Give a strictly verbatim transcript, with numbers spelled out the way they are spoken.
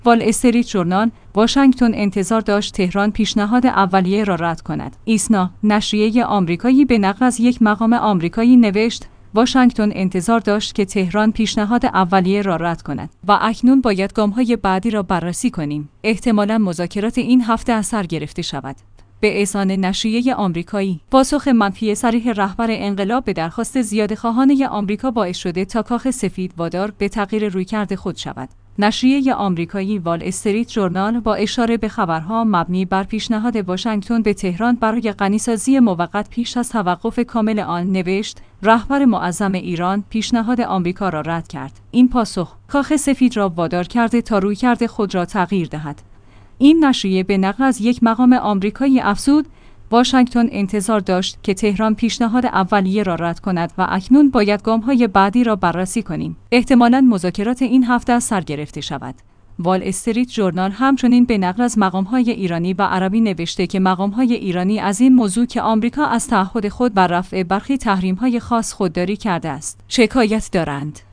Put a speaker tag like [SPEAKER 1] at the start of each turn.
[SPEAKER 1] وال استریت ژورنال: واشنگتن انتظار داشت تهران پیشنهاد اولیه را رد کند. ایسنا: نشریه آمریکایی به نقل از یک مقام آمریکایی نوشت: واشنگتن انتظار داشت که تهران پیشنهاد اولیه را رد کند و اکنون باید گام‌های بعدی را بررسی کنیم. احتمالاً مذاکرات این هفته از سر گرفته شود. به اذعان نشریه آمریکایی، پاسخ منفی صریح رهبر انقلاب به درخواست زیادخواهان آمریکا باعث شده تا کاخ سفید وادار به تغییر رویکرد خود شود. نشریه آمریکایی وال استریت ژورنال با اشاره به خبرها مبنی بر پیشنهاد واشنگتن به تهران برای غنیسازی موقت پیش از توقف کامل آن نوشت: رهبر معظم ایران پیشنهاد آمریکا را رد کرد. این پاسخ کاخ سفید را وادار کرده تا رویکرد خود را تغییر دهد. این نشریه به نقل از یک مقام آمریکایی افزود: واشنگتن انتظار داشت که تهران پیشنهاد اولیه را رد کند و اکنون باید گام‌های بعدی را بررسی کنیم. احتمالاً مذاکرات این هفته از سر گرفته شود. وال استریت ژورنال همچنین به نقل از مقام‌های ایرانی و عربی نوشته که مقام‌های ایرانی از این موضوع که آمریکا از تعهد خود بر رفع برخی تحریم‌های خاص خودداری کرده است، شکایت دارند.